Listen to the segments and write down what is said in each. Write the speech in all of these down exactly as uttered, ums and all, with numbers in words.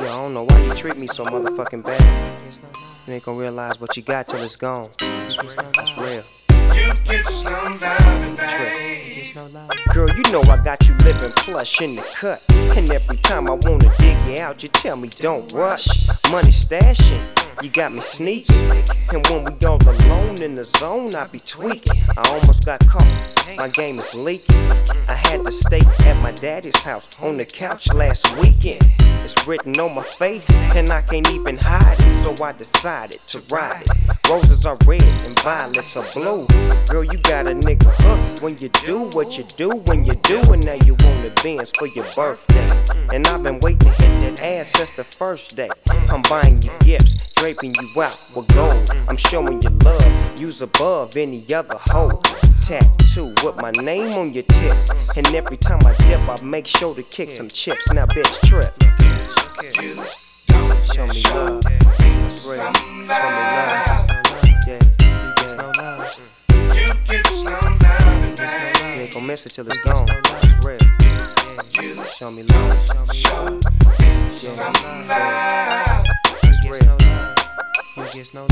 I don't know why you treat me so motherfucking bad. You ain't gonna realize what you got till it's gone. That's real. You get no love today. Girl, you know I got you living plush in the cut. And every time I wanna dig you out, you tell me don't rush. Money stashing, you got me sneaking. And when we all alone in the zone, I be tweaking. I almost got caught, my game is leaking. I had to stay at my daddy's house on the couch last weekend. It's written on my face, and I can't even hide it. So I decided to ride it. Roses are red and violets are blue. Girl, you got a nigga hooked when you do what you do when you do. And now you want the Benz for your birthday. And I've been waiting to hit that ass since the first day. I'm buying you gifts, draping you out with gold. I'm showing you love, you's above any other hoe. Tattoo with my name on your tits. And every time I dip, I make sure to kick some chips. Now bitch, trip. You don't Show me show love. me It's real. some Show me love. love. Yeah, yeah. You get no love today. You ain't gon' miss it till it's gone. It's real. You Show me love. show me some love. It's real. You get no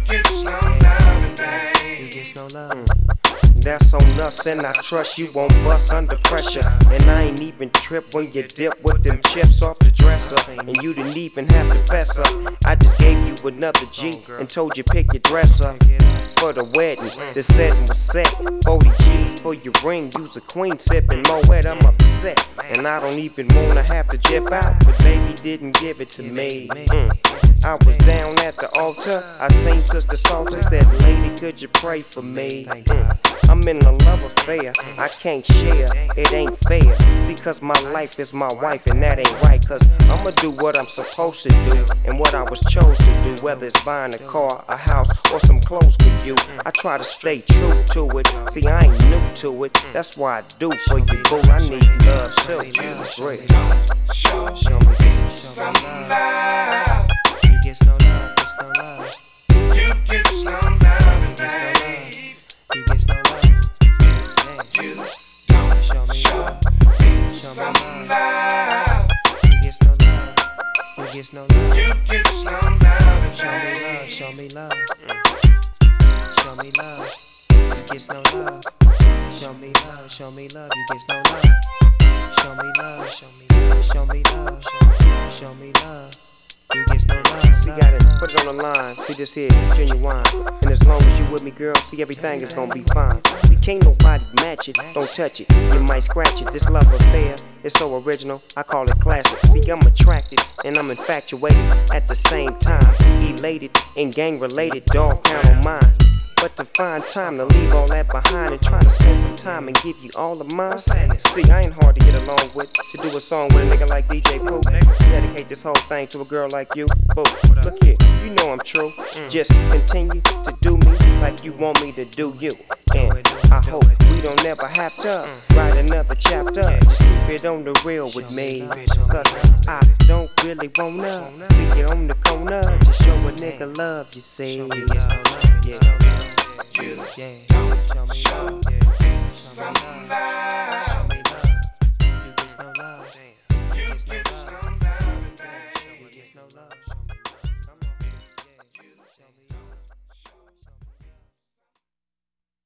love today. That's on us, and I trust you won't bust under pressure. And I ain't even trip when you dip with them chips off the dresser. And you didn't even have to fess up. I just gave you another G and told you pick your dress up. For the wedding, the setting was set. forty G's for your ring, use a queen sipping Moet, I'm upset. And I don't even wanna have to jip out, but baby didn't give it to me. Mm. I was down at the altar, I seen Sister Salter, said, lady, could you pray for me? Mm. I'm in a love affair, I can't share, it ain't fair. Because my life is my wife and that ain't right. Cause I'ma do what I'm supposed to do and what I was chosen to do. Whether it's buying a car, a house, or some clothes for you, I try to stay true to it. See, I ain't new to it, that's why I do for you, boo. I need love too. It's real. Show Show me some love. You get no love, it's no love. You get no love today. You get no love. You don't Show me show love. me Show some me love. You get no love. You get no love. You get no love Show me today. love. Show me love. Show me love. You get no love. Show me love. Show me love. You get no love. Show me love. Show me love. Show me love. Show me love. You get no love. See, gotta put it on the line. See, this here is genuine. And as long as you with me, girl, see, everything is gonna be fine. See, can't nobody match it. Don't touch it. You might scratch it. This love affair is so original. I call it classic. See, I'm attracted and I'm infatuated at the same time. Elated and gang related. Dog pound on mine. But to find time to leave all that behind and try to spend some time and give you all of mine. See, I ain't hard to get along with. To do a song with a nigga like D J Pooh. Dedicate this whole thing to a girl like you. Boo, look here, you know I'm true. Just continue to do me like you want me to do you. And I hope we don't ever have to write another chapter. Just keep it on the real with me. Cause I don't really wanna see you on the corner. Just show a nigga love, you see. Yeah. You don't show me some